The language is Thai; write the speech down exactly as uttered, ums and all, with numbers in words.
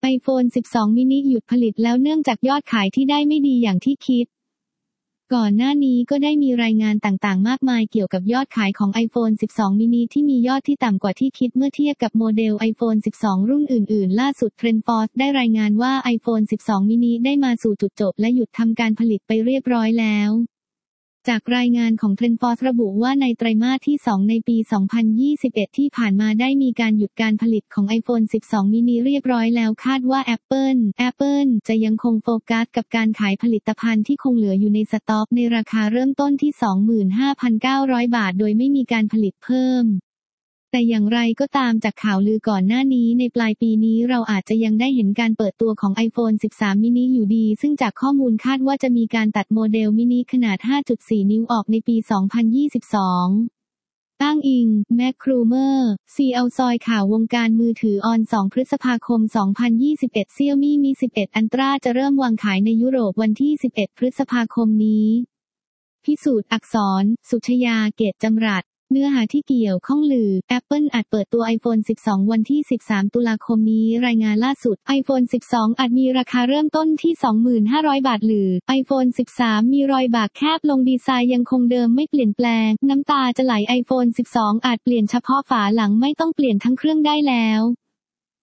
iPhone สิบสอง mini หยุดผลิตแล้วเนื่องจากยอดขายที่ได้ไม่ดีอย่างที่คิดก่อนหน้านี้ก็ได้มีรายงานต่างๆมากมายเกี่ยวกับยอดขายของ iPhone สิบสอง mini ที่มียอดที่ต่ำกว่าที่คิดเมื่อเทียบกับโมเดล iPhone สิบสอง รุ่นอื่นๆล่าสุด TrendForce ได้รายงานว่า iPhone สิบสอง mini ได้มาสู่จุดจบและหยุดทำการผลิตไปเรียบร้อยแล้วจากรายงานของ TrendForce ระบุว่าในไตรมาสที่สองในปี สองพันยี่สิบเอ็ด ที่ผ่านมาได้มีการหยุดการผลิตของ iPhone สิบสอง mini เรียบร้อยแล้วคาดว่า Apple Apple จะยังคงโฟกัสกับการขายผลิตภัณฑ์ที่คงเหลืออยู่ในสต็อกในราคาเริ่มต้นที่ สองหมื่นห้าพันเก้าร้อย บาทโดยไม่มีการผลิตเพิ่มแต่อย่างไรก็ตามจากข่าวลือก่อนหน้านี้ในปลายปีนี้เราอาจจะยังได้เห็นการเปิดตัวของ iPhone สิบสาม mini อยู่ดีซึ่งจากข้อมูลคาดว่าจะมีการตัดโมเดลมินิขนาด ห้าจุดสี่ นิ้วออกในปี สองพันยี่สิบสองอ้างอิง แม็ก ครูเมอร์ ซี อี โอ ซอยข่าววงการมือถือออน สอง พฤษภาคม สองพันยี่สิบเอ็ด Xiaomi Mi สิบเอ็ด Ultra จะเริ่มวางขายในยุโรปวันที่ สิบเอ็ด พฤษภาคมนี้พิสูจน์อักษร สุชยา เกตจำรัดเนื้อหาที่เกี่ยวข้องลือ Apple อาจเปิดตัว iPhone สิบสอง วันที่ สิบสาม ตุลาคมนี้รายงานล่าสุด iPhone สิบสอง อาจมีราคาเริ่มต้นที่ สองพันห้าร้อย บาทหรือ iPhone สิบสาม มีรอยบากแคบลงดีไซน์ยังคงเดิมไม่เปลี่ยนแปลงน้ำตาจะไหล iPhone สิบสอง อาจเปลี่ยนเฉพาะฝาหลังไม่ต้องเปลี่ยนทั้งเครื่องได้แล้ว